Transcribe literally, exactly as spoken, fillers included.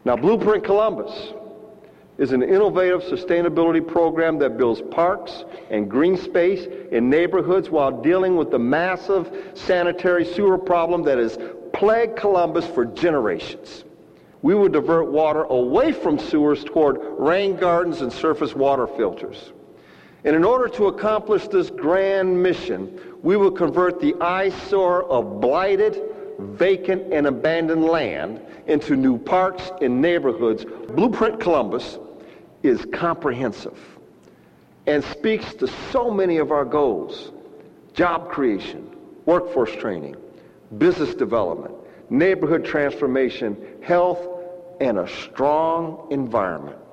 Now, Blueprint Columbus is an innovative sustainability program that builds parks and green space in neighborhoods while dealing with the massive sanitary sewer problem that has plagued Columbus for generations. We will divert water away from sewers toward rain gardens and surface water filters. And in order to accomplish this grand mission, we will convert the eyesore of blighted, vacant, and abandoned land into new parks and neighborhoods. Blueprint Columbus is comprehensive and speaks to so many of our goals: job creation, workforce training, business development, neighborhood transformation, health, and a strong environment.